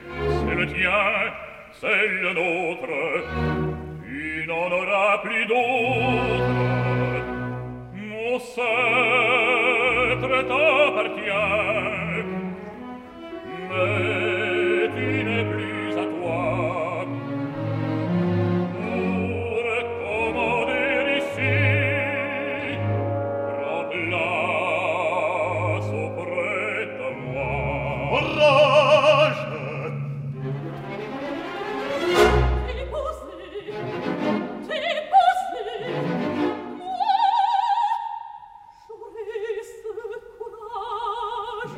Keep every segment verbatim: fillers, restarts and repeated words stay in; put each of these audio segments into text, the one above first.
c'est le tien, c'est le nôtre, tu n'en auras plus d'autre. Mon sceptre t'appartient, mais tu n'es plus à toi. Pour commander ici, prends place auprès de moi. Courage! T'es posé, t'es posé, moi, j'aurais ce courage.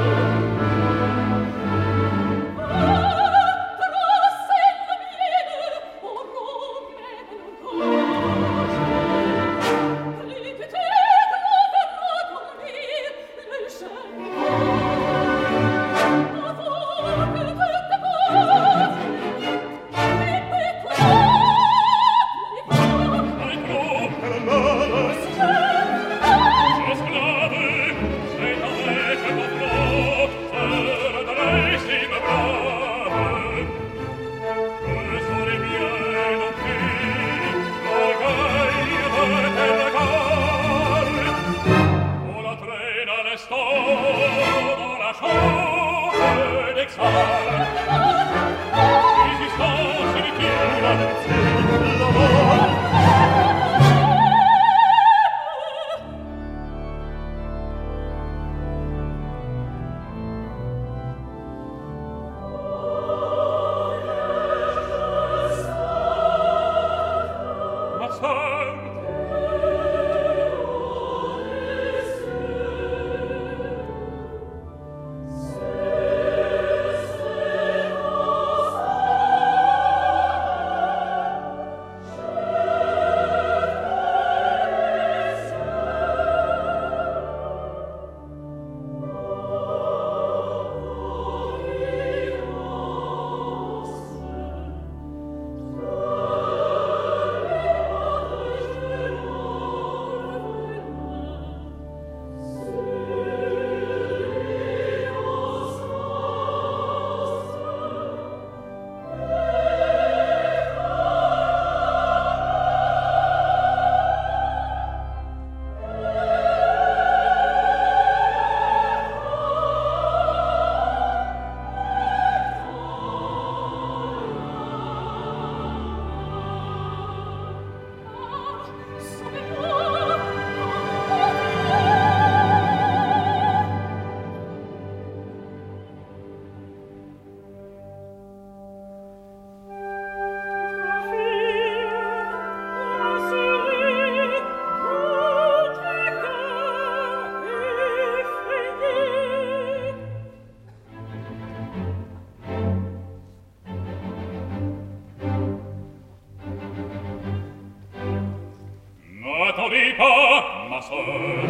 N'attendez pas, ma sœur,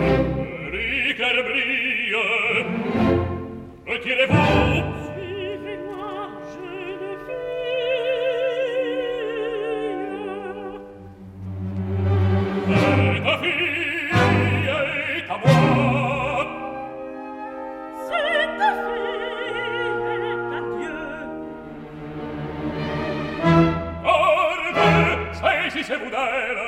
l'éclair brille. Retirez-vous. Suivez-moi, jeune fille. Et ta fille est à moi. Cette fille est à Dieu. Garde, saisissez-vous d'elle.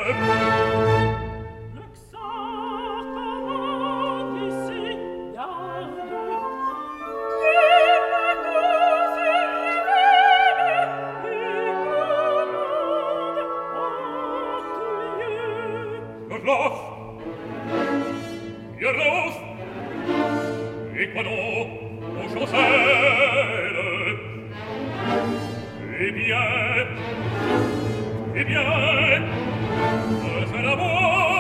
Lauf! Ihr lauf! Et quoi donc, aux chancelles? Eh bien, eh bien, c'est la mort!